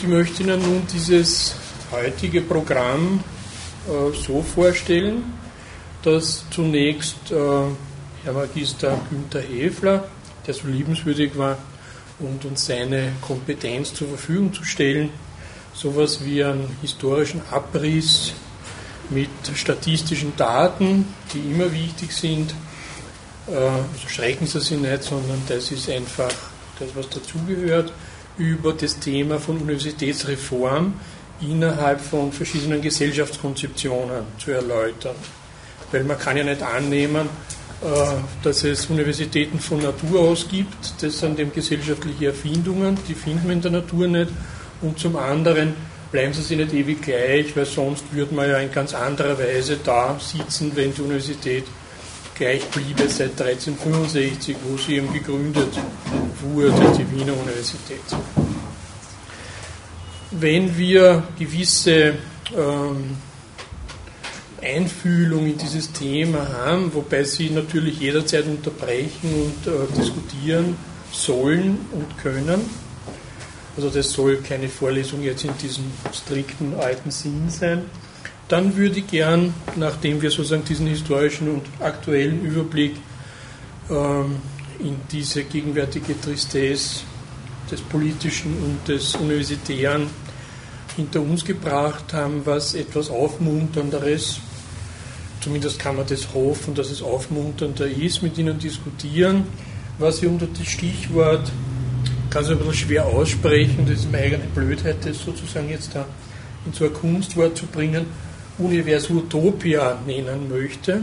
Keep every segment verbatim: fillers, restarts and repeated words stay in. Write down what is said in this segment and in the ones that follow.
Ich möchte Ihnen nun dieses heutige Programm äh, so vorstellen, dass zunächst äh, Herr Magister Günther Häfler, der so liebenswürdig war, und uns seine Kompetenz zur Verfügung zu stellen, sowas wie einen historischen Abriss mit statistischen Daten, die immer wichtig sind. Also schrecken Sie sich nicht, sondern das ist einfach das, was dazugehört, über das Thema von Universitätsreform innerhalb von verschiedenen Gesellschaftskonzeptionen zu erläutern. Weil man kann ja nicht annehmen, dass es Universitäten von Natur aus gibt. Das sind eben gesellschaftliche Erfindungen, die finden wir in der Natur nicht. Und zum anderen bleiben sie sich nicht ewig gleich, weil sonst würde man ja in ganz anderer Weise da sitzen, wenn die Universität gleich bliebe seit dreizehnhundertfünfundsechzig, wo sie eben gegründet wurde, die Wiener Universität. Wenn wir gewisse ähm, Einfühlung in dieses Thema haben, wobei Sie natürlich jederzeit unterbrechen und äh, diskutieren sollen und können. Also das soll keine Vorlesung jetzt in diesem strikten alten Sinn sein. Dann würde ich gern, nachdem wir sozusagen diesen historischen und aktuellen Überblick ähm, in diese gegenwärtige Tristesse des Politischen und des Universitären hinter uns gebracht haben, was etwas Aufmunternderes, zumindest kann man das hoffen, dass es aufmunternder ist, mit Ihnen diskutieren, was ich unter das Stichwort, kann es ein bisschen schwer aussprechen, das ist meine eigene Blödheit, das sozusagen jetzt da in so ein Kunstwort zu bringen, Univers Utopia nennen möchte.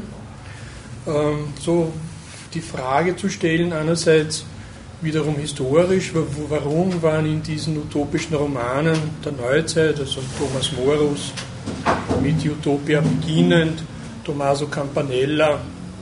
Ähm, so die Frage zu stellen, einerseits wiederum historisch, warum waren in diesen utopischen Romanen der Neuzeit, also Thomas Morus mit Utopia beginnend, Tommaso Campanella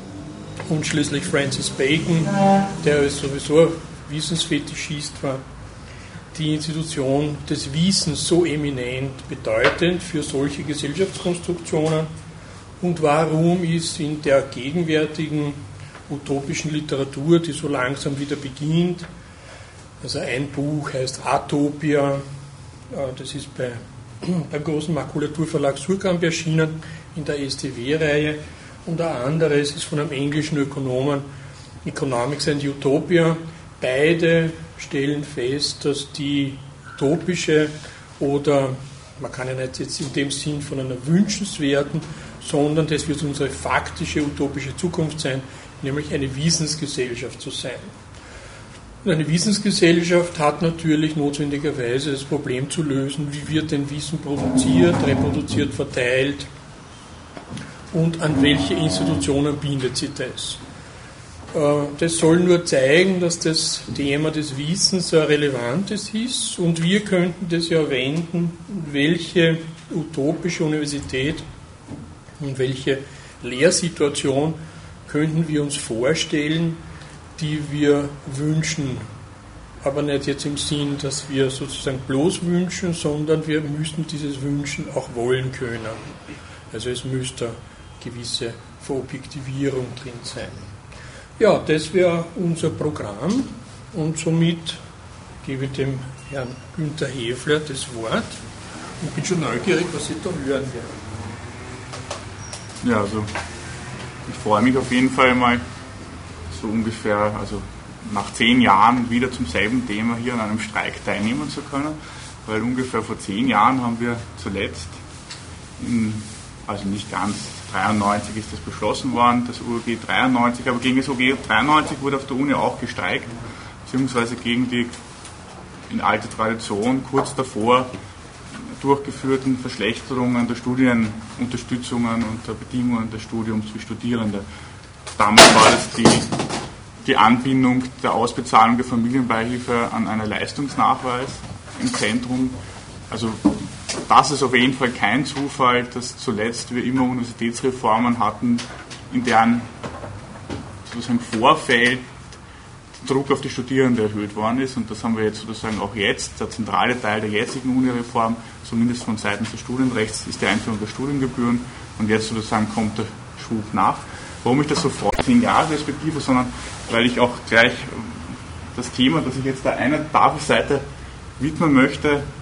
und schließlich Francis Bacon, der sowieso Wissensfetischist war, die Institution des Wissens so eminent bedeutend für solche Gesellschaftskonstruktionen, und warum ist in der gegenwärtigen utopischen Literatur, die so langsam wieder beginnt, also ein Buch heißt Atopia, das ist bei, beim großen Makulaturverlag Surkamp erschienen, in der S T W-Reihe, und ein anderes ist von einem englischen Ökonomen, Economics and Utopia. Beide stellen fest, dass die utopische oder, man kann ja nicht jetzt in dem Sinn von einer wünschenswerten, sondern das wird unsere faktische utopische Zukunft sein, nämlich eine Wissensgesellschaft zu sein. Und eine Wissensgesellschaft hat natürlich notwendigerweise das Problem zu lösen, wie wird denn Wissen produziert, reproduziert, verteilt und an welche Institutionen bindet sie das. Das soll nur zeigen, dass das Thema des Wissens ein relevantes ist, und wir könnten das ja wenden, welche utopische Universität und welche Lehrsituation könnten wir uns vorstellen, die wir wünschen. Aber nicht jetzt im Sinn, dass wir sozusagen bloß wünschen, sondern wir müssten dieses Wünschen auch wollen können. Also es müsste eine gewisse Verobjektivierung drin sein. Ja, das wäre unser Programm, und somit gebe ich dem Herrn Günther Häfler das Wort und bin schon neugierig, was Sie da hören werden. Ja, also ich freue mich auf jeden Fall mal so ungefähr, also nach zehn Jahren wieder zum selben Thema hier an einem Streik teilnehmen zu können, weil ungefähr vor zehn Jahren haben wir zuletzt, in, also nicht ganz, dreiundneunzig ist das beschlossen worden, das U G dreiundneunzig, aber gegen das U G dreiundneunzig wurde auf der Uni auch gestreikt, beziehungsweise gegen die in alter Tradition kurz davor durchgeführten Verschlechterungen der Studienunterstützungen und der Bedingungen des Studiums für Studierende. Damals war das die, die Anbindung der Ausbezahlung der Familienbeihilfe an einen Leistungsnachweis im Zentrum. Also das ist auf jeden Fall kein Zufall, dass zuletzt wir immer Universitätsreformen hatten, in deren sozusagen Vorfeld der Druck auf die Studierenden erhöht worden ist, und das haben wir jetzt sozusagen auch jetzt, der zentrale Teil der jetzigen Uni-Reform, zumindest von Seiten des Studienrechts, ist die Einführung der Studiengebühren, und jetzt sozusagen kommt der Schub nach. Warum ich das so freue, zehn Jahre Perspektive, sondern weil ich auch gleich das Thema, das ich jetzt da einer Tafelseite widmen möchte,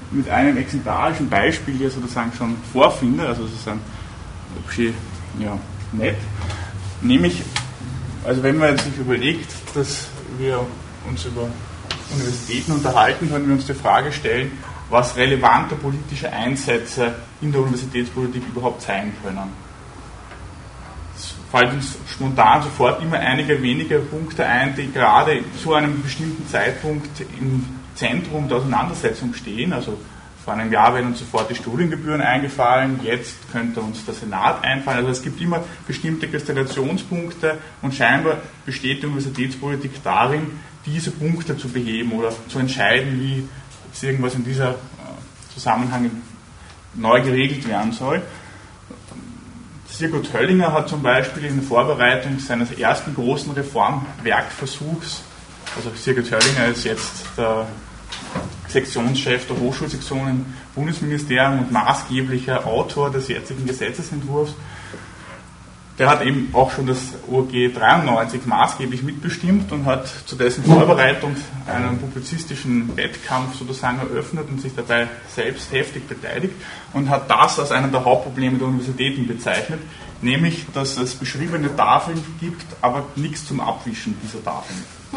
mit einem exemplarischen Beispiel hier sozusagen schon vorfinde, also sozusagen ja, nett, nämlich, also wenn man sich überlegt, dass wir uns über Universitäten unterhalten, können wir uns die Frage stellen, was relevante politische Einsätze in der Universitätspolitik überhaupt sein können. Es fallen uns spontan sofort immer einige wenige Punkte ein, die gerade zu einem bestimmten Zeitpunkt im Zentrum der Auseinandersetzung stehen. Also vor einem Jahr werden uns sofort die Studiengebühren eingefallen, jetzt könnte uns der Senat einfallen. Also es gibt immer bestimmte Kristallationspunkte und scheinbar besteht die Universitätspolitik darin, diese Punkte zu beheben oder zu entscheiden, wie irgendwas in dieser Zusammenhang neu geregelt werden soll. Sigurd Höllinger hat zum Beispiel in der Vorbereitung seines ersten großen Reformwerkversuchs, also Sigurd Höllinger ist jetzt der Sektionschef der Hochschulsektion im Bundesministerium und maßgeblicher Autor des jetzigen Gesetzesentwurfs, der hat eben auch schon das O G dreiundneunzig maßgeblich mitbestimmt und hat zu dessen Vorbereitung einen publizistischen Wettkampf sozusagen eröffnet und sich dabei selbst heftig beteiligt und hat das als einer der Hauptprobleme der Universitäten bezeichnet, nämlich, dass es beschriebene Tafeln gibt, aber nichts zum Abwischen dieser Tafeln.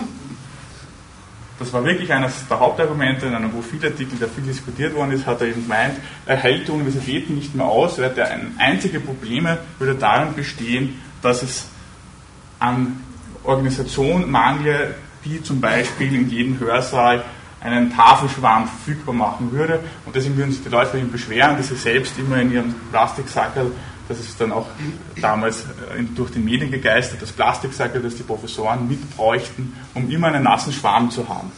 Das war wirklich eines der Hauptargumente, in einem Profilartikel, der viel diskutiert worden ist, hat er eben gemeint, er hält die Universitäten nicht mehr aus, weil der einzige Probleme würde darin bestehen, dass es an Organisation mangle, die zum Beispiel in jedem Hörsaal einen Tafelschwarm verfügbar machen würde. Und deswegen würden sich die Leute eben beschweren, dass sie selbst immer in ihrem Plastiksackerl, das ist dann auch damals durch die Medien gegeistert, das Plastiksackerl, das die Professoren mitbräuchten, um immer einen nassen Schwarm zu haben.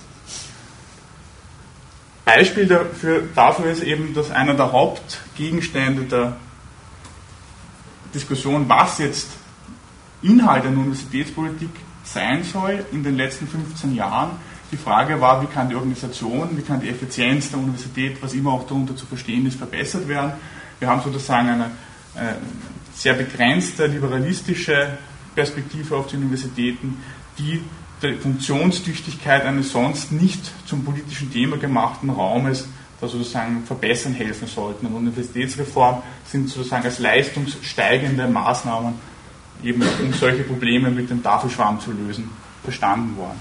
Beispiel dafür, dafür ist eben, dass einer der Hauptgegenstände der Diskussion, was jetzt Inhalt einer Universitätspolitik sein soll, in den letzten fünfzehn Jahren, die Frage war, wie kann die Organisation, wie kann die Effizienz der Universität, was immer auch darunter zu verstehen ist, verbessert werden. Wir haben sozusagen eine äh, sehr begrenzte liberalistische Perspektive auf die Universitäten, die die Funktionstüchtigkeit eines sonst nicht zum politischen Thema gemachten Raumes da sozusagen verbessern helfen sollten. Und Universitätsreform sind sozusagen als leistungssteigende Maßnahmen eben um solche Probleme mit dem Tafelschwarm zu lösen, verstanden worden.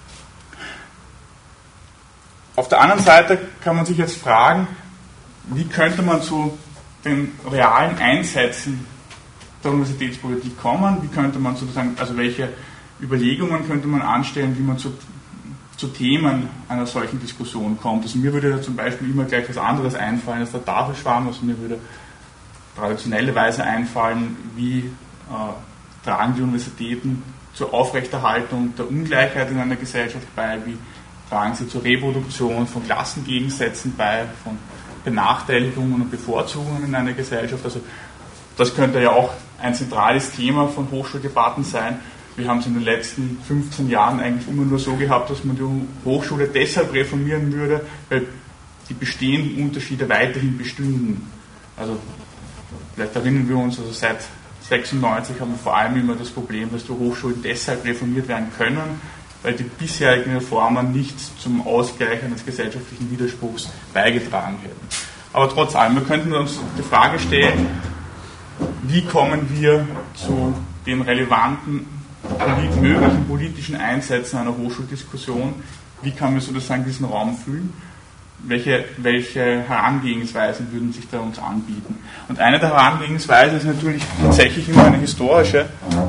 Auf der anderen Seite kann man sich jetzt fragen, wie könnte man zu den realen Einsätzen der Universitätspolitik kommen, wie könnte man sozusagen, also welche Überlegungen könnte man anstellen, wie man zu, zu Themen einer solchen Diskussion kommt. Also mir würde da zum Beispiel immer gleich was anderes einfallen als der Tafelschwarm, also mir würde traditionellerweise einfallen, wie äh, tragen die Universitäten zur Aufrechterhaltung der Ungleichheit in einer Gesellschaft bei, wie tragen sie zur Reproduktion von Klassengegensätzen bei, von Benachteiligungen und Bevorzugungen in einer Gesellschaft. Also das könnte ja auch ein zentrales Thema von Hochschuldebatten sein. Wir haben es in den letzten fünfzehn Jahren eigentlich immer nur so gehabt, dass man die Hochschule deshalb reformieren würde, weil die bestehenden Unterschiede weiterhin bestünden. Also vielleicht erinnern wir uns, also seit sechsundneunzig haben wir vor allem immer das Problem, dass die Hochschulen deshalb reformiert werden können, weil die bisherigen Reformen nichts zum Ausgleich eines gesellschaftlichen Widerspruchs beigetragen hätten. Aber trotz allem, wir könnten uns die Frage stellen, wie kommen wir zu den relevanten möglichen politischen Einsätzen einer Hochschuldiskussion, wie kann man sozusagen diesen Raum füllen, welche, welche Herangehensweisen würden sich da uns anbieten. Und eine der Herangehensweisen ist natürlich tatsächlich immer eine historische,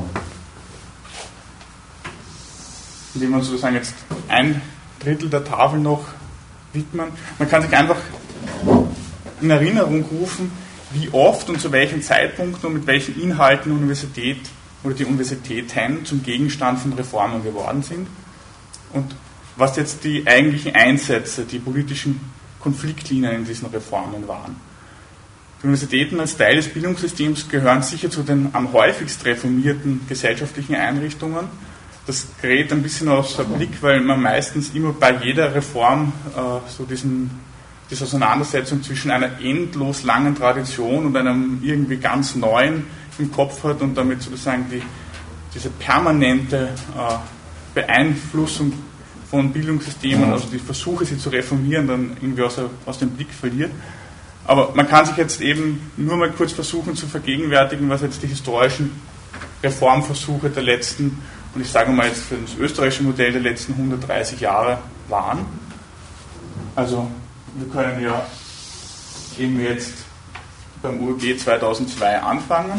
indem man sozusagen jetzt ein Drittel der Tafel noch widmen. Man kann sich einfach in Erinnerung rufen, wie oft und zu welchen Zeitpunkten und mit welchen Inhalten die Universität oder die Universitäten zum Gegenstand von Reformen geworden sind und was jetzt die eigentlichen Einsätze, die politischen Konfliktlinien in diesen Reformen waren. Die Universitäten als Teil des Bildungssystems gehören sicher zu den am häufigst reformierten gesellschaftlichen Einrichtungen. Das gerät ein bisschen aus dem Blick, weil man meistens immer bei jeder Reform äh, so diesen, diese Auseinandersetzung zwischen einer endlos langen Tradition und einem irgendwie ganz neuen im Kopf hat und damit sozusagen die, diese permanente äh, Beeinflussung von Bildungssystemen, also die Versuche, sie zu reformieren, dann irgendwie aus, aus dem Blick verliert. Aber man kann sich jetzt eben nur mal kurz versuchen zu vergegenwärtigen, was jetzt die historischen Reformversuche der letzten, und ich sage mal jetzt für das österreichische Modell der letzten hundertdreißig Jahre waren. Also wir können ja eben jetzt beim U A G zweitausendzwei anfangen.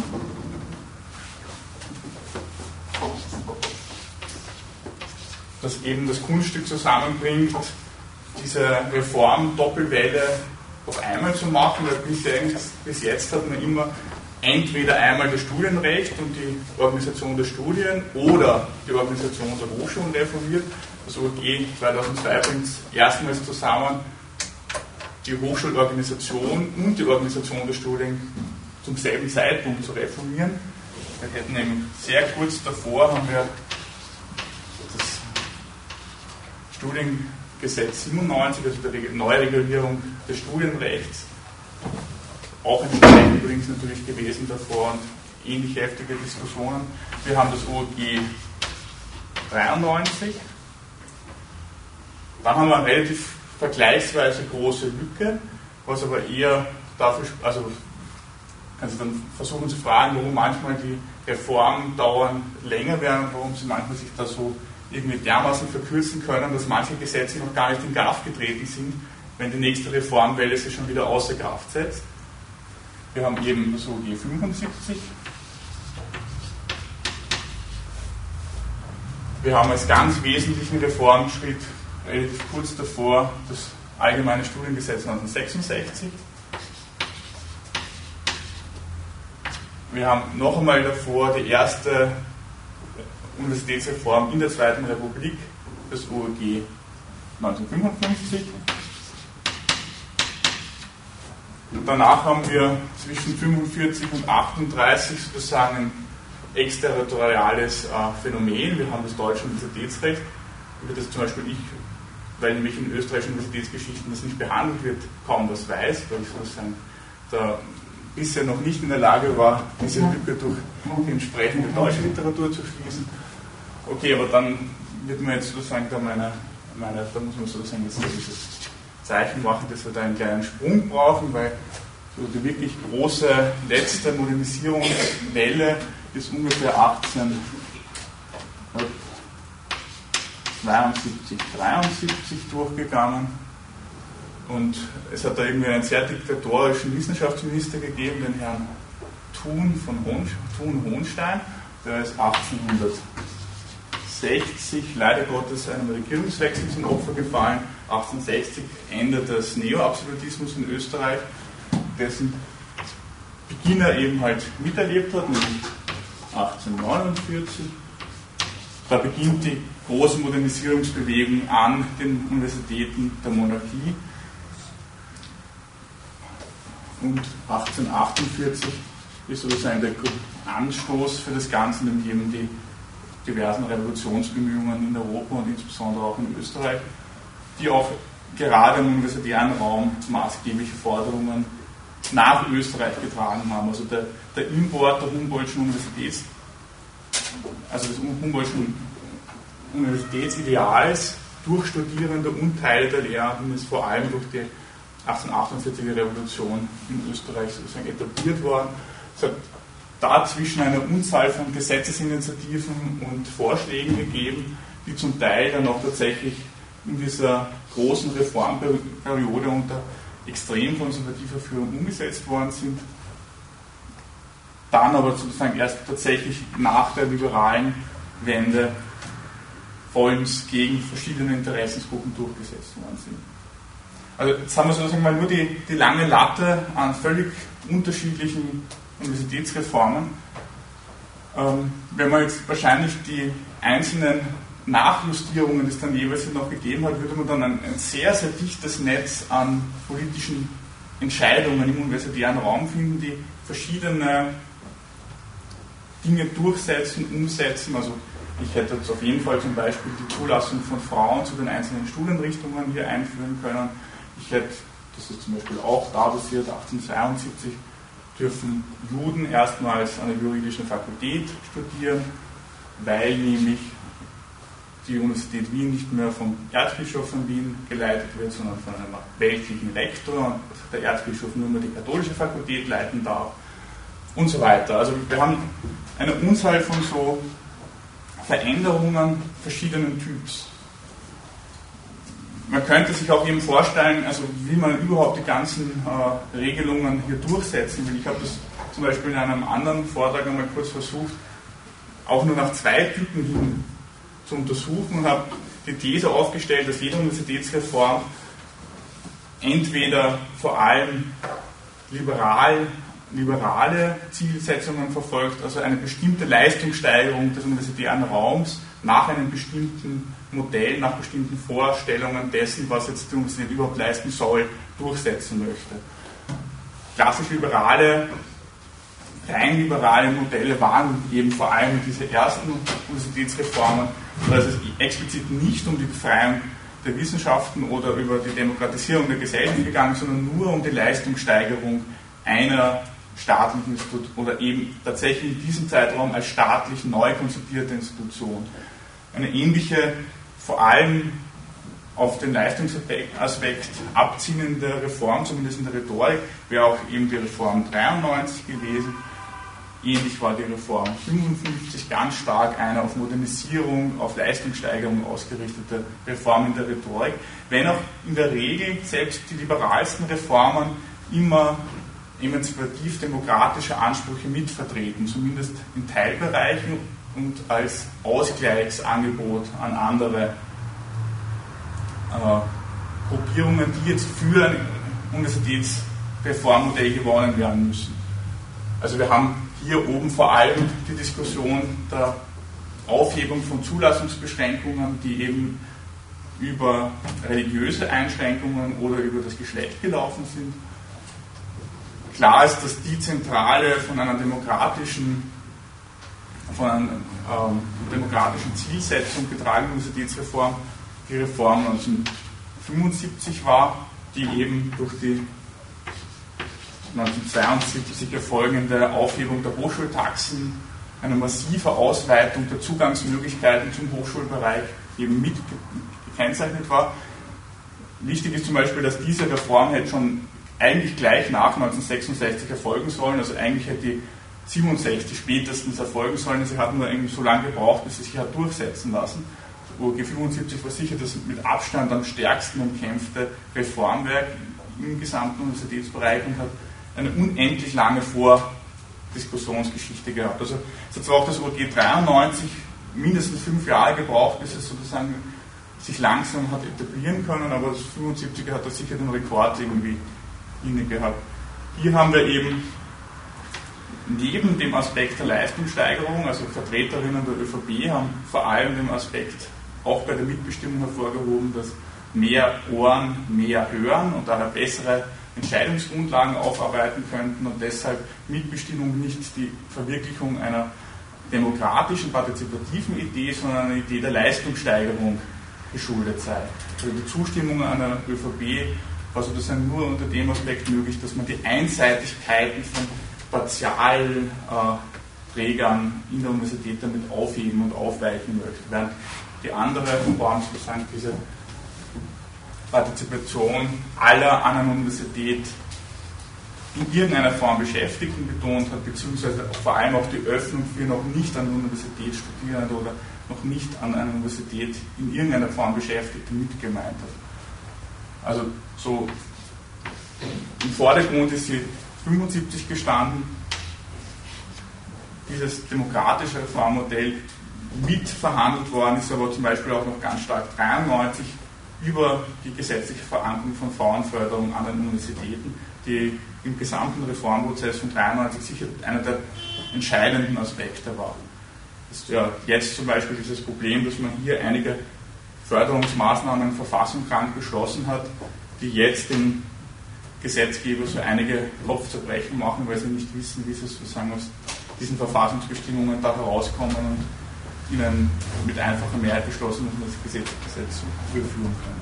Das eben das Kunststück zusammenbringt, diese Reform-Doppelwelle auf einmal zu machen, weil bis, bis jetzt hat man immer entweder einmal das Studienrecht und die Organisation der Studien oder die Organisation der Hochschulen reformiert. Das U A G zweitausendzwei bringt es erstmals zusammen, die Hochschulorganisation und die Organisation der Studien zum selben Zeitpunkt zu reformieren. Wir hätten nämlich sehr kurz davor haben wir das Studiengesetz siebenundneunzig, also die Neuregulierung des Studienrechts, auch entsprechend übrigens natürlich gewesen davor und ähnlich heftige Diskussionen. Wir haben das U A G dreiundneunzig. Dann haben wir eine relativ vergleichsweise große Lücke, was aber eher dafür, also kannst du dann versuchen zu fragen, warum manchmal die Reformdauern länger werden, warum sie manchmal sich da so irgendwie dermaßen verkürzen können, dass manche Gesetze noch gar nicht in Kraft getreten sind, wenn die nächste Reformwelle sich schon wieder außer Kraft setzt. Wir haben eben das U A G fünfundsiebzig. Wir haben als ganz wesentlichen Reformschritt relativ kurz davor das Allgemeine Studiengesetz neunzehnhundertsechsundsechzig. Wir haben noch einmal davor die erste Universitätsreform in der Zweiten Republik, das U A G neunzehnhundertfünfundfünfzig. Und danach haben wir zwischen fünfundvierzig und achtunddreißig sozusagen ein exterritoriales äh, Phänomen. Wir haben das deutsche Universitätsrecht, über das zum Beispiel ich, weil nämlich in österreichischen Universitätsgeschichten das nicht behandelt wird, kaum was weiß, weil ich sozusagen da bisher noch nicht in der Lage war, diese Lücke durch die entsprechende deutsche Literatur zu schließen. Okay, aber dann wird man jetzt sozusagen da meine, meine da muss man sozusagen jetzt dieses Zeichen machen, dass wir da einen kleinen Sprung brauchen, weil so die wirklich große letzte Modernisierungswelle ist ungefähr achtzehnhundertzweiundsiebzig, dreiundsiebzig durchgegangen und es hat da irgendwie einen sehr diktatorischen Wissenschaftsminister gegeben, den Herrn Thun von Hohn, Thun-Hohenstein, der ist achtzehnhundertsechzig leider Gottes einem Regierungswechsel zum Opfer gefallen. achtzehnhundertsechzig endet das Neo-Absolutismus in Österreich, dessen Beginn er eben halt miterlebt hat, nämlich achtzehnhundertneunundvierzig. Da beginnt die große Modernisierungsbewegung an den Universitäten der Monarchie. Und achtzehnhundertachtundvierzig ist sozusagen der Anstoß für das Ganze, nämlich eben die diversen Revolutionsbemühungen in Europa und insbesondere auch in Österreich, die auch gerade im universitären Raum maßgebliche Forderungen nach Österreich getragen haben. Also der, der Import der Humboldtschen Universitäts, also des Humboldtschen Universitätsideals durch Studierende und Teile der Lehrenden ist vor allem durch die achtzehnhundertachtundvierziger Revolution in Österreich sozusagen etabliert worden. Es hat dazwischen eine Unzahl von Gesetzesinitiativen und Vorschlägen gegeben, die zum Teil dann auch tatsächlich in dieser großen Reformperiode unter extrem konservativer Führung umgesetzt worden sind, dann aber sozusagen erst tatsächlich nach der liberalen Wende vollends gegen verschiedene Interessensgruppen durchgesetzt worden sind. Also jetzt haben wir sozusagen mal nur die, die lange Latte an völlig unterschiedlichen Universitätsreformen. Ähm, wenn man jetzt wahrscheinlich die einzelnen Nachjustierungen, die es dann jeweils noch gegeben hat, würde man dann ein, ein sehr, sehr dichtes Netz an politischen Entscheidungen im universitären Raum finden, die verschiedene Dinge durchsetzen, umsetzen. Also ich hätte jetzt auf jeden Fall zum Beispiel die Zulassung von Frauen zu den einzelnen Studienrichtungen hier einführen können. Ich hätte, das ist zum Beispiel auch da passiert, achtzehnhundertzweiundsiebzig, dürfen Juden erstmals an der juridischen Fakultät studieren, weil nämlich die Universität Wien nicht mehr vom Erzbischof von Wien geleitet wird, sondern von einem weltlichen Rektor und der Erzbischof nur mehr die katholische Fakultät leiten darf und so weiter. Also wir haben eine Unzahl von so Veränderungen verschiedenen Typs. Man könnte sich auch eben vorstellen, also wie man überhaupt die ganzen äh, Regelungen hier durchsetzen will. Ich habe das zum Beispiel in einem anderen Vortrag einmal kurz versucht, auch nur nach zwei Typen hin zu untersuchen und habe die These aufgestellt, dass jede Universitätsreform entweder vor allem liberal, liberale Zielsetzungen verfolgt, also eine bestimmte Leistungssteigerung des universitären Raums nach einem bestimmten Modell, nach bestimmten Vorstellungen dessen, was jetzt die Universität überhaupt leisten soll, durchsetzen möchte. Klassisch liberale, rein liberale Modelle waren eben vor allem diese ersten Universitätsreformen, dass es explizit nicht um die Befreiung der Wissenschaften oder über die Demokratisierung der Gesellschaft gegangen, sondern nur um die Leistungssteigerung einer staatlichen Institution oder eben tatsächlich in diesem Zeitraum als staatlich neu konzipierte Institution. Eine ähnliche, vor allem auf den Leistungsaspekt abziehende Reform, zumindest in der Rhetorik, wäre auch eben die Reform dreiundneunzig gewesen. Ähnlich war die Reform fünfundfünfzig ganz stark eine auf Modernisierung, auf Leistungssteigerung ausgerichtete Reform in der Rhetorik, wenn auch in der Regel selbst die liberalsten Reformen immer emanzipativ-demokratische Ansprüche mitvertreten, zumindest in Teilbereichen und als Ausgleichsangebot an andere äh, Gruppierungen, die jetzt für ein Universitätsreformmodell gewonnen werden müssen. Also wir haben hier oben vor allem die Diskussion der Aufhebung von Zulassungsbeschränkungen, die eben über religiöse Einschränkungen oder über das Geschlecht gelaufen sind. Klar ist, dass die Zentrale von einer demokratischen, von einer ähm, demokratischen Zielsetzung getragene Universitätsreform die Reform neunzehnhundertfünfundsiebzig war, die eben durch die neunzehnhundertzweiundsiebzig erfolgende Aufhebung der Hochschultaxen, eine massive Ausweitung der Zugangsmöglichkeiten zum Hochschulbereich eben mit gekennzeichnet war. Wichtig ist zum Beispiel, dass diese Reform hätte schon eigentlich gleich nach neunzehnhundertsechsundsechzig erfolgen sollen, also eigentlich hätte die siebenundsechzig spätestens erfolgen sollen, sie hat nur irgendwie so lange gebraucht, bis sie sich hat durchsetzen lassen. O G fünfundsiebzig war sicher das mit Abstand am stärksten umkämpfte Reformwerk im gesamten Universitätsbereich und hat eine unendlich lange Vordiskussionsgeschichte gehabt. Also es hat zwar auch das O G dreiundneunzig mindestens fünf Jahre gebraucht, bis es sozusagen sich langsam hat etablieren können, aber das fünfundsiebziger hat da sicher den Rekord irgendwie inne gehabt. Hier haben wir eben neben dem Aspekt der Leistungssteigerung, also Vertreterinnen der ÖVP haben vor allem den Aspekt auch bei der Mitbestimmung hervorgehoben, dass mehr Ohren mehr hören und daher bessere Entscheidungsgrundlagen aufarbeiten könnten und deshalb Mitbestimmung nicht die Verwirklichung einer demokratischen, partizipativen Idee, sondern einer Idee der Leistungssteigerung geschuldet sei. Also die Zustimmung einer ÖVP war sozusagen nur unter dem Aspekt möglich, dass man die Einseitigkeiten von Partialträgern in der Universität damit aufheben und aufweichen möchte, während die andere Form sozusagen diese Partizipation aller an einer Universität in irgendeiner Form Beschäftigten betont hat, beziehungsweise vor allem auch die Öffnung für noch nicht an der Universität Studierende oder noch nicht an einer Universität in irgendeiner Form Beschäftigte mit gemeint hat. Also so im Vordergrund ist sie fünfundsiebzig gestanden, dieses demokratische Reformmodell mit verhandelt worden ist, aber zum Beispiel auch noch ganz stark dreiundneunzig über die gesetzliche Verankerung von Frauenförderung an den Universitäten, die im gesamten Reformprozess von dreiundneunzig sicher einer der entscheidenden Aspekte war. Das ist ja jetzt zum Beispiel dieses Problem, dass man hier einige Förderungsmaßnahmen verfassungskrank beschlossen hat, die jetzt den Gesetzgeber so einige Kopfzerbrechen machen, weil sie nicht wissen, wie sie sozusagen aus diesen Verfassungsbestimmungen da herauskommen und ihnen mit einfacher Mehrheit beschlossen, dass man das Gesetz, Gesetz durchführen können.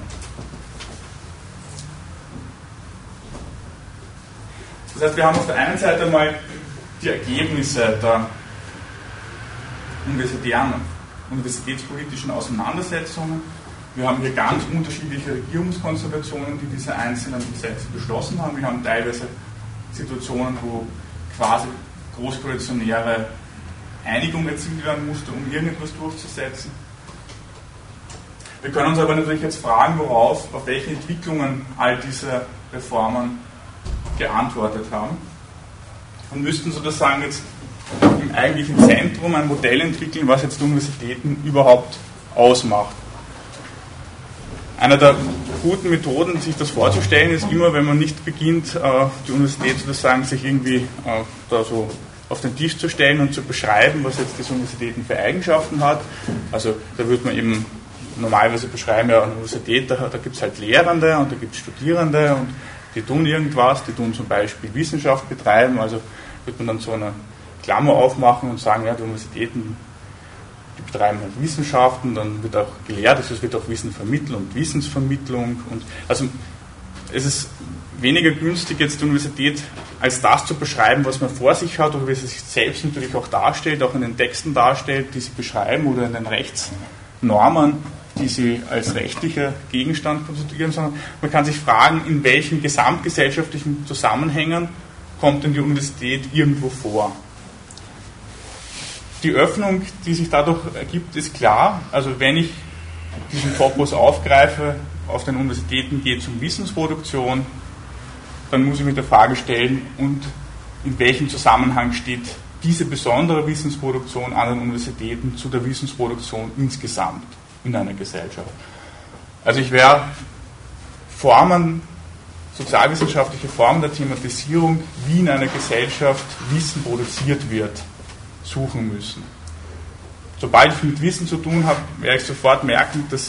Das heißt, wir haben auf der einen Seite einmal die Ergebnisse der universitären universitätspolitischen Auseinandersetzungen. Wir haben hier ganz unterschiedliche Regierungskonstellationen, die diese einzelnen Gesetze beschlossen haben. Wir haben teilweise Situationen, wo quasi großkoalitionäre Einigung erzielt werden musste, um irgendetwas durchzusetzen. Wir können uns aber natürlich jetzt fragen, worauf, auf welche Entwicklungen all diese Reformen geantwortet haben und müssten sozusagen jetzt im eigentlichen Zentrum ein Modell entwickeln, was jetzt die Universitäten überhaupt ausmacht. Eine der guten Methoden, sich das vorzustellen, ist immer, wenn man nicht beginnt, die Universität sozusagen sich irgendwie da so auf den Tisch zu stellen und zu beschreiben, was jetzt diese Universitäten für Eigenschaften hat. Also da würde man eben normalerweise beschreiben, ja, eine Universität, da, da gibt es halt Lehrende und da gibt es Studierende und die tun irgendwas, die tun zum Beispiel Wissenschaft betreiben, also wird man dann so eine Klammer aufmachen und sagen, ja, die Universitäten, die betreiben halt Wissenschaften, dann wird auch gelehrt, also es wird auch Wissen vermitteln und Wissensvermittlung und also es ist weniger günstig, jetzt die Universität als das zu beschreiben, was man vor sich hat oder wie sie sich selbst natürlich auch darstellt, auch in den Texten darstellt, die sie beschreiben oder in den Rechtsnormen, die sie als rechtlicher Gegenstand konstituieren, sondern man kann sich fragen, in welchen gesamtgesellschaftlichen Zusammenhängen kommt denn die Universität irgendwo vor. Die Öffnung, die sich dadurch ergibt, ist klar. Also wenn ich diesen Topos aufgreife, auf den Universitäten geht es um Wissensproduktion, dann muss ich mir die Frage stellen, und in welchem Zusammenhang steht diese besondere Wissensproduktion an den Universitäten zu der Wissensproduktion insgesamt in einer Gesellschaft. Also ich werde Formen, sozialwissenschaftliche Formen der Thematisierung, wie in einer Gesellschaft Wissen produziert wird, suchen müssen. Sobald ich mit Wissen zu tun habe, werde ich sofort merken, dass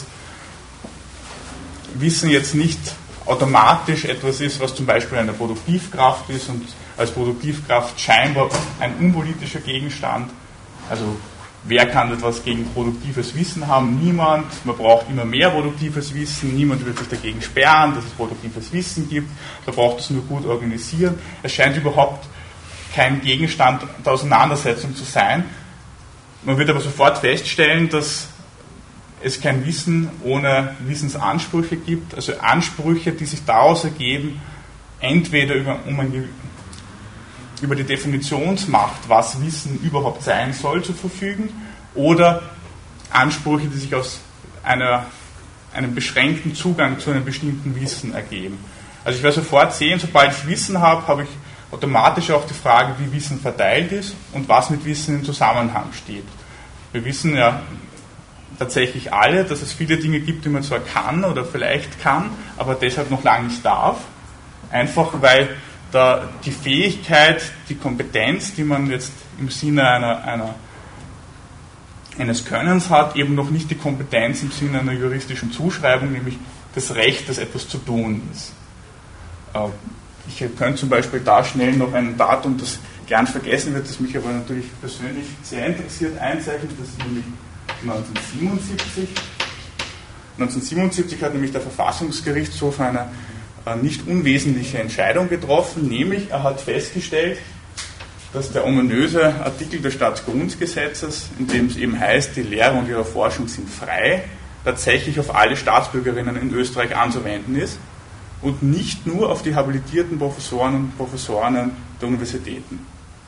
Wissen jetzt nicht automatisch etwas ist, was zum Beispiel eine Produktivkraft ist und als Produktivkraft scheinbar ein unpolitischer Gegenstand. Also wer kann etwas gegen produktives Wissen haben? Niemand. Man braucht immer mehr produktives Wissen. Niemand wird sich dagegen sperren, dass es produktives Wissen gibt. Da braucht es nur gut organisieren. Es scheint überhaupt kein Gegenstand der Auseinandersetzung zu sein. Man wird aber sofort feststellen, dass es kein Wissen ohne Wissensansprüche gibt, also Ansprüche, die sich daraus ergeben, entweder über, um ein, über die Definitionsmacht, was Wissen überhaupt sein soll, zu verfügen, oder Ansprüche, die sich aus einer, einem beschränkten Zugang zu einem bestimmten Wissen ergeben. Also ich werde sofort sehen, sobald ich Wissen habe, habe ich automatisch auch die Frage, wie Wissen verteilt ist und was mit Wissen im Zusammenhang steht. Wir wissen ja tatsächlich alle, dass es viele Dinge gibt, die man zwar kann oder vielleicht kann, aber deshalb noch lange nicht darf. Einfach weil da die Fähigkeit, die Kompetenz, die man jetzt im Sinne einer, einer, eines Könnens hat, eben noch nicht die Kompetenz im Sinne einer juristischen Zuschreibung, nämlich das Recht, dass etwas zu tun ist. Ich könnte zum Beispiel da schnell noch ein Datum, das gern vergessen wird, das mich aber natürlich persönlich sehr interessiert, einzeichnen, das ist nämlich neunzehnhundertsiebenundsiebzig. neunzehnhundertsiebenundsiebzig hat nämlich der Verfassungsgerichtshof eine äh, nicht unwesentliche Entscheidung getroffen, nämlich er hat festgestellt, dass der ominöse Artikel des Staatsgrundgesetzes, in dem es eben heißt, die Lehre und ihre Forschung sind frei, tatsächlich auf alle Staatsbürgerinnen in Österreich anzuwenden ist und nicht nur auf die habilitierten Professoren und Professorinnen der Universitäten.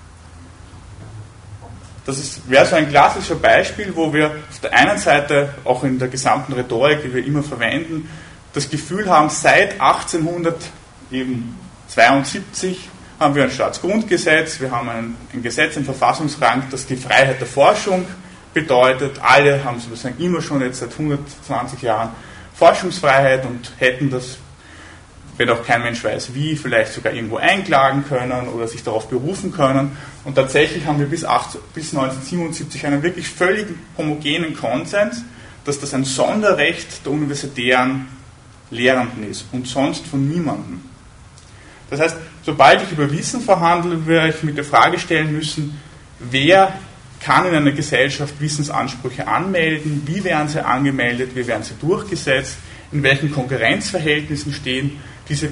Das wäre so ein klassischer Beispiel, wo wir auf der einen Seite, auch in der gesamten Rhetorik, die wir immer verwenden, das Gefühl haben, seit achtzehnhundertzweiundsiebzig haben wir ein Staatsgrundgesetz, wir haben ein, ein Gesetz im Verfassungsrang, das die Freiheit der Forschung bedeutet. Alle haben sozusagen immer schon jetzt seit hundertzwanzig Jahren Forschungsfreiheit und hätten das, wenn auch kein Mensch weiß wie, vielleicht sogar irgendwo einklagen können oder sich darauf berufen können. Und tatsächlich haben wir bis, bis neunzehnhundertsiebenundsiebzig einen wirklich völlig homogenen Konsens, dass das ein Sonderrecht der universitären Lehrenden ist und sonst von niemandem. Das heißt, sobald ich über Wissen verhandle, werde ich mit der Frage stellen müssen, wer kann in einer Gesellschaft Wissensansprüche anmelden, wie werden sie angemeldet, wie werden sie durchgesetzt, in welchen Konkurrenzverhältnissen stehen diese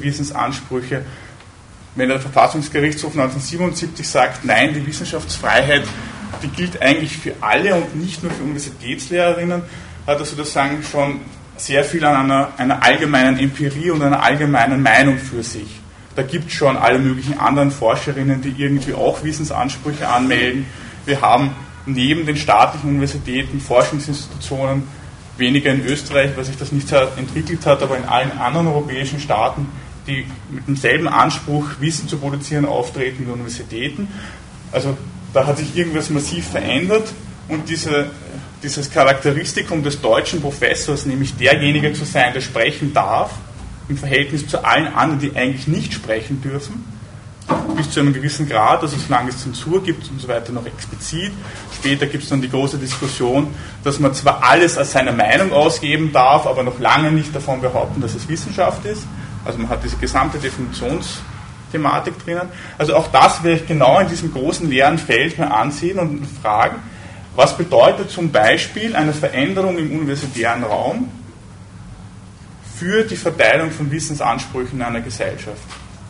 Wissensansprüche. Wenn der Verfassungsgerichtshof neunzehnhundertsiebenundsiebzig sagt, nein, die Wissenschaftsfreiheit die gilt eigentlich für alle und nicht nur für Universitätslehrerinnen, hat er sozusagen schon sehr viel an einer, einer allgemeinen Empirie und einer allgemeinen Meinung für sich. Da gibt es schon alle möglichen anderen Forscherinnen, die irgendwie auch Wissensansprüche anmelden. Wir haben neben den staatlichen Universitäten Forschungsinstitutionen, weniger in Österreich, weil sich das nicht entwickelt hat, aber in allen anderen europäischen Staaten, die mit demselben Anspruch, Wissen zu produzieren, auftreten wie Universitäten. Also da hat sich irgendwas massiv verändert und diese, dieses Charakteristikum des deutschen Professors, nämlich derjenige zu sein, der sprechen darf, im Verhältnis zu allen anderen, die eigentlich nicht sprechen dürfen, bis zu einem gewissen Grad, also solange es Zensur gibt und so weiter, noch explizit. Später gibt es dann die große Diskussion, dass man zwar alles als seine Meinung ausgeben darf, aber noch lange nicht davon behaupten, dass es Wissenschaft ist. Also man hat diese gesamte Definitionsthematik drinnen. Also auch das werde ich genau in diesem großen leeren Feld mir ansehen und fragen, was bedeutet zum Beispiel eine Veränderung im universitären Raum für die Verteilung von Wissensansprüchen in einer Gesellschaft.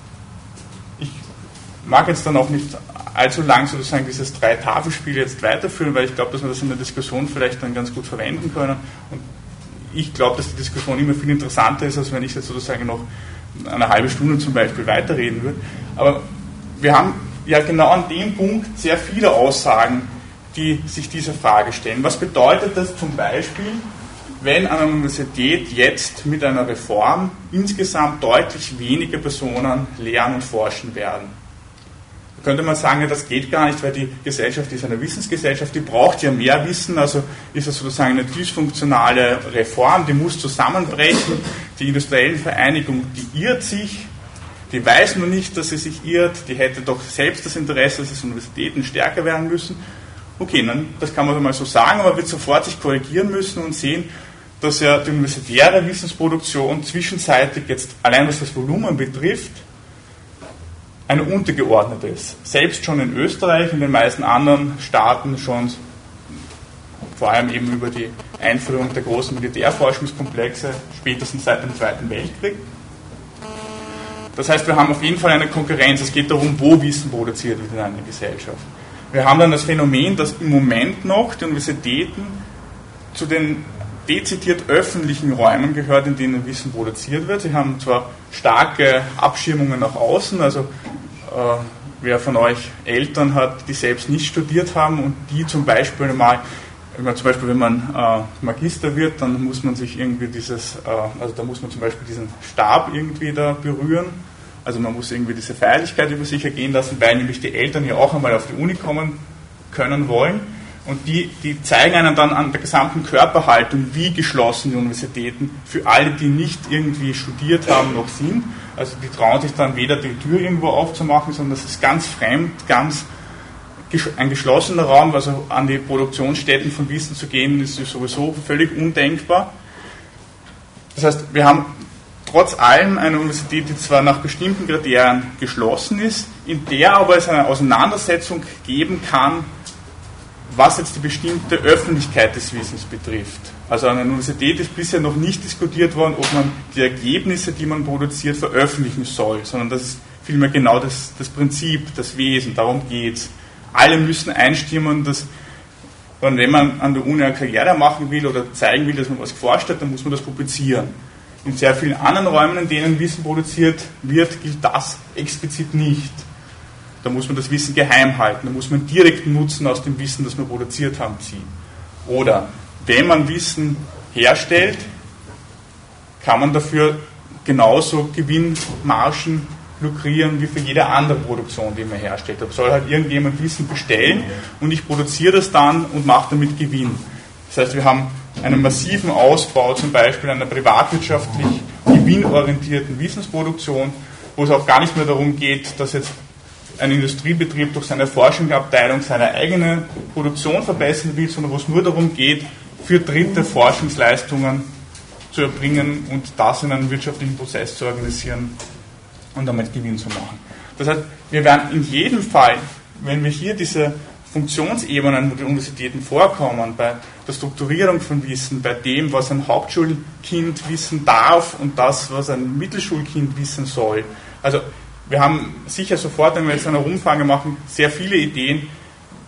Ich mag jetzt dann auch nicht allzu lang sozusagen dieses Drei-Tafelspiel jetzt weiterführen, weil ich glaube, dass wir das in der Diskussion vielleicht dann ganz gut verwenden können. Und ich glaube, dass die Diskussion immer viel interessanter ist, als wenn ich jetzt sozusagen noch eine halbe Stunde zum Beispiel weiterreden würde. Aber wir haben ja genau an dem Punkt sehr viele Aussagen, die sich diese Frage stellen. Was bedeutet das zum Beispiel, wenn an einer Universität jetzt mit einer Reform insgesamt deutlich weniger Personen lehren und forschen werden? Da könnte man sagen, ja, das geht gar nicht, weil die Gesellschaft ist eine Wissensgesellschaft, die braucht ja mehr Wissen, also ist das sozusagen eine dysfunktionale Reform, die muss zusammenbrechen. Die industrielle Vereinigung, die irrt sich, die weiß nur nicht, dass sie sich irrt, die hätte doch selbst das Interesse, dass die Universitäten stärker werden müssen. Okay, dann, das kann man mal so sagen, aber wird sofort sich korrigieren müssen und sehen, dass ja die universitäre Wissensproduktion zwischenzeitlich jetzt, allein was das Volumen betrifft, eine untergeordnete ist. Selbst schon in Österreich, in den meisten anderen Staaten schon, vor allem eben über die Einführung der großen Militärforschungskomplexe, spätestens seit dem Zweiten Weltkrieg. Das heißt, wir haben auf jeden Fall eine Konkurrenz. Es geht darum, wo Wissen produziert wird in einer Gesellschaft. Wir haben dann das Phänomen, dass im Moment noch die Universitäten zu den dezidiert öffentlichen Räumen gehört, in denen Wissen produziert wird. Sie haben zwar starke Abschirmungen nach außen, also äh, wer von euch Eltern hat, die selbst nicht studiert haben und die zum Beispiel mal, wenn man, zum Beispiel wenn man äh, Magister wird, dann muss man sich irgendwie dieses, äh, also da muss man zum Beispiel diesen Stab irgendwie da berühren. Also man muss irgendwie diese Feierlichkeit über sich ergehen lassen, weil nämlich die Eltern ja auch einmal auf die Uni kommen können wollen. Und die, die zeigen einen dann an der gesamten Körperhaltung, wie geschlossen die Universitäten für alle, die nicht irgendwie studiert haben, noch sind. Also die trauen sich dann weder die Tür irgendwo aufzumachen, sondern das ist ganz fremd, ganz ein geschlossener Raum. Also an die Produktionsstätten von Wissen zu gehen, ist sowieso völlig undenkbar. Das heißt, wir haben trotz allem eine Universität, die zwar nach bestimmten Kriterien geschlossen ist, in der aber es eine Auseinandersetzung geben kann, was jetzt die bestimmte Öffentlichkeit des Wissens betrifft. Also an der Universität ist bisher noch nicht diskutiert worden, ob man die Ergebnisse, die man produziert, veröffentlichen soll, sondern das ist vielmehr genau das, das Prinzip, das Wesen, darum geht es. Alle müssen einstimmen, dass wenn man an der Uni eine Karriere machen will oder zeigen will, dass man was geforscht hat, dann muss man das publizieren. In sehr vielen anderen Räumen, in denen Wissen produziert wird, gilt das explizit nicht. Da muss man das Wissen geheim halten, da muss man direkten Nutzen aus dem Wissen, das wir produziert haben, ziehen. Oder wenn man Wissen herstellt, kann man dafür genauso Gewinnmargen lukrieren wie für jede andere Produktion, die man herstellt. Da soll halt irgendjemand Wissen bestellen und ich produziere das dann und mache damit Gewinn. Das heißt, wir haben einen massiven Ausbau zum Beispiel einer privatwirtschaftlich gewinnorientierten Wissensproduktion, wo es auch gar nicht mehr darum geht, dass jetzt ein Industriebetrieb durch seine Forschungsabteilung seine eigene Produktion verbessern will, sondern wo es nur darum geht, für Dritte Forschungsleistungen zu erbringen und das in einem wirtschaftlichen Prozess zu organisieren und damit Gewinn zu machen. Das heißt, wir werden in jedem Fall, wenn wir hier diese Funktionsebenen, wo die Universitäten vorkommen, bei der Strukturierung von Wissen, bei dem, was ein Hauptschulkind wissen darf und das, was ein Mittelschulkind wissen soll. Also wir haben sicher sofort, wenn wir jetzt eine Umfrage machen, sehr viele Ideen,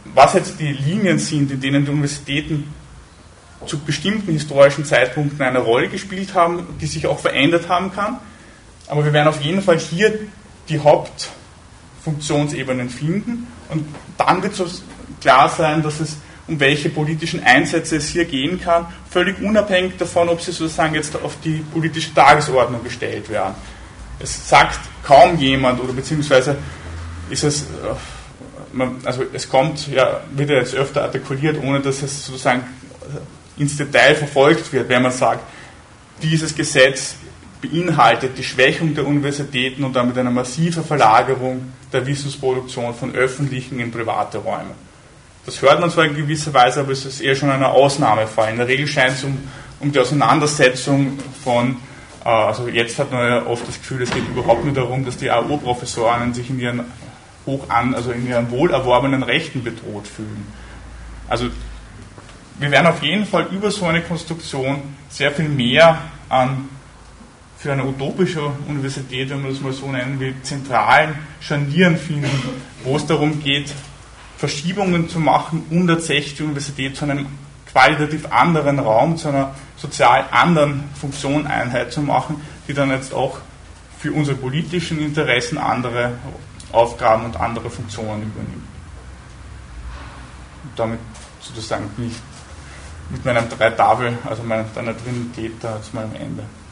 was jetzt die Linien sind, in denen die Universitäten zu bestimmten historischen Zeitpunkten eine Rolle gespielt haben, die sich auch verändert haben kann. Aber wir werden auf jeden Fall hier die Hauptfunktionsebenen finden und dann wird so klar sein, dass es um welche politischen Einsätze es hier gehen kann, völlig unabhängig davon, ob sie sozusagen jetzt auf die politische Tagesordnung gestellt werden. Es sagt kaum jemand oder beziehungsweise ist es, also es kommt, ja, wird ja jetzt öfter artikuliert, ohne dass es sozusagen ins Detail verfolgt wird, wenn man sagt, dieses Gesetz beinhaltet die Schwächung der Universitäten und damit eine massive Verlagerung der Wissensproduktion von öffentlichen in private Räume. Das hört man zwar in gewisser Weise, aber es ist eher schon eine Ausnahmefall. In der Regel scheint es um, um die Auseinandersetzung von, äh, also jetzt hat man ja oft das Gefühl, es geht überhaupt nur darum, dass die A U-Professoren sich in ihren hoch an, also in ihren wohlerworbenen Rechten bedroht fühlen. Also wir werden auf jeden Fall über so eine Konstruktion sehr viel mehr an für eine utopische Universität, wenn man das mal so nennen will, zentralen Scharnieren finden, wo es darum geht, Verschiebungen zu machen, um tatsächlich die Universität zu einem qualitativ anderen Raum, zu einer sozial anderen Funktioneinheit zu machen, die dann jetzt auch für unsere politischen Interessen andere Aufgaben und andere Funktionen übernimmt. Und damit sozusagen bin ich mit meinem drei Tafel, also meiner Trinität, da jetzt mal am Ende.